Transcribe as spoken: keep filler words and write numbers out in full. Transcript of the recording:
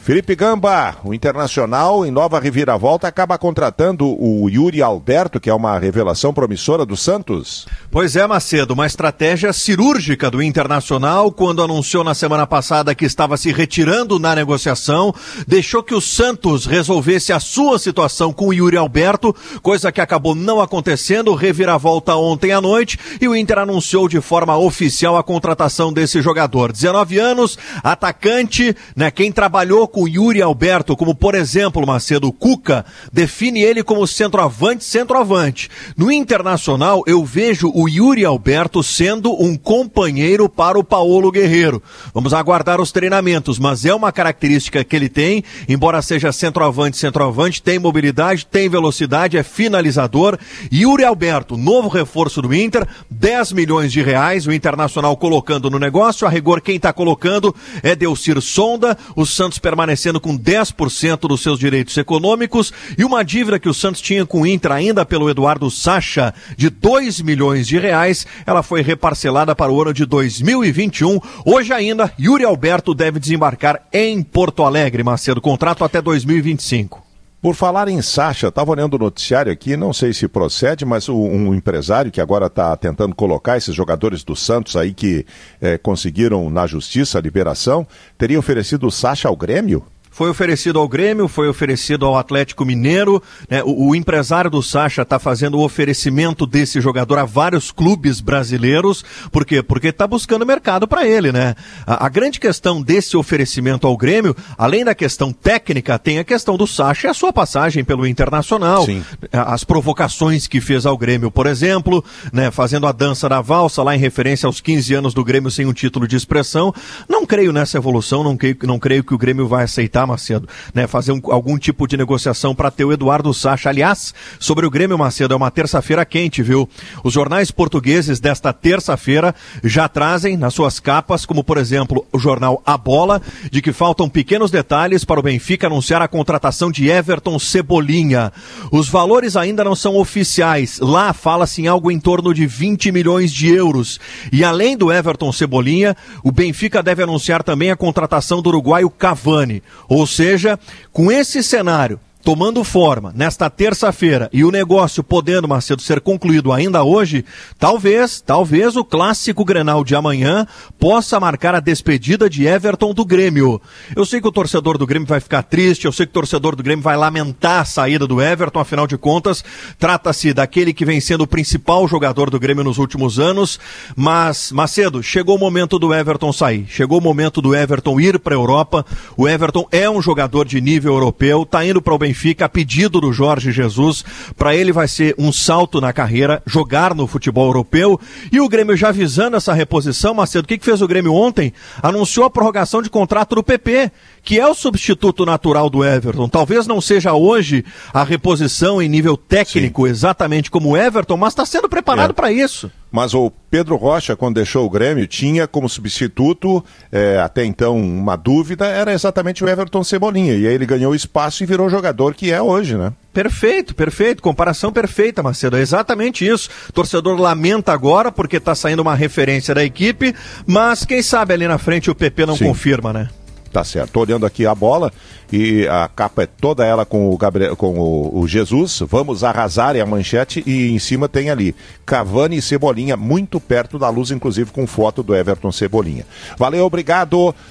Felipe Gamba, o Internacional, em nova reviravolta, acaba contratando o Yuri Alberto, que é uma revelação promissora do Santos. Pois é, Macedo, uma estratégia cirúrgica do Internacional, quando anunciou na semana passada que estava se retirando na negociação, deixou que o Santos resolvesse a sua situação com o Yuri Alberto, coisa que acabou não acontecendo, reviravolta ontem à noite, e o Inter anunciou de forma oficial a contratação desse jogador. dezenove anos, atacante, né, quem trabalhou com o Yuri Alberto, como por exemplo, Macedo, o Cuca, define ele como centroavante, centroavante. No Internacional, eu vejo o Yuri Alberto sendo um companheiro para o Paulo Guerreiro. Vamos aguardar os treinamentos, mas é uma característica que ele tem, embora seja centroavante, centroavante, tem mobilidade, tem velocidade, é finalizador. Yuri Alberto, novo reforço do Inter, dez milhões de reais, o Internacional colocando no negócio, a rigor quem está colocando é Delcir Sonda, o Santos permanecendo com dez por cento dos seus direitos econômicos e uma dívida que o Santos tinha com o Inter ainda pelo Eduardo Sacha de dois milhões de reais, ela foi reparcelada para o ano de dois mil e vinte e um. Hoje ainda, Yuri Alberto deve desembarcar em Porto Alegre, Macedo, contrato até dois mil e vinte e cinco. Por falar em Sacha, estava olhando o noticiário aqui, não sei se procede, mas o, um empresário que agora está tentando colocar esses jogadores do Santos aí que eh, conseguiram na justiça a liberação, teria oferecido o Sacha ao Grêmio? Foi oferecido ao Grêmio, foi oferecido ao Atlético Mineiro, né? o, o empresário do Sacha está fazendo o oferecimento desse jogador a vários clubes brasileiros. Por quê? Porque está buscando mercado para ele, né? A, a grande questão desse oferecimento ao Grêmio, além da questão técnica, tem a questão do Sacha e a sua passagem pelo Internacional. Sim. As provocações que fez ao Grêmio, por exemplo, né? Fazendo a dança da valsa lá em referência aos quinze anos do Grêmio sem um título de expressão. Não creio nessa evolução, não creio, não creio que o Grêmio vai aceitar, Macedo, né, fazer um, algum tipo de negociação para ter o Eduardo Sacha. Aliás, sobre o Grêmio, Macedo, é uma terça-feira quente, viu? Os jornais portugueses desta terça-feira já trazem nas suas capas, como por exemplo o jornal A Bola, de que faltam pequenos detalhes para o Benfica anunciar a contratação de Everton Cebolinha. Os valores ainda não são oficiais. Lá fala-se em algo em torno de vinte milhões de euros. E além do Everton Cebolinha, o Benfica deve anunciar também a contratação do uruguaio Cavani. Ou seja, com esse cenário tomando forma nesta terça-feira e o negócio podendo, Macedo, ser concluído ainda hoje, talvez, talvez o clássico Grenal de amanhã possa marcar a despedida de Everton do Grêmio. Eu sei que o torcedor do Grêmio vai ficar triste, eu sei que o torcedor do Grêmio vai lamentar a saída do Everton, afinal de contas, trata-se daquele que vem sendo o principal jogador do Grêmio nos últimos anos, mas, Macedo, chegou o momento do Everton sair, chegou o momento do Everton ir para a Europa, o Everton é um jogador de nível europeu, está indo para o Benfica, Benfica, a pedido do Jorge Jesus. Para ele vai ser um salto na carreira, jogar no futebol europeu. E o Grêmio já visando essa reposição, Macedo, o que, que fez o Grêmio ontem? Anunciou a prorrogação de contrato do P P, que é o substituto natural do Everton. Talvez não seja hoje a reposição em nível técnico, sim, exatamente como o Everton, mas está sendo preparado é. para isso. Mas o Pedro Rocha, quando deixou o Grêmio, tinha como substituto, é, até então, uma dúvida, era exatamente o Everton Cebolinha. E aí ele ganhou espaço e virou o jogador que é hoje, né? Perfeito, perfeito. Comparação perfeita, Macedo. É exatamente isso. O torcedor lamenta agora porque está saindo uma referência da equipe, mas quem sabe ali na frente o P P não Sim. confirma, né? Tá certo. Tô olhando aqui a bola e a capa é toda ela com o Gabriel, com o, o Jesus. Vamos arrasar, é a manchete, e em cima tem ali Cavani e Cebolinha, muito perto da luz, inclusive com foto do Everton Cebolinha. Valeu, obrigado.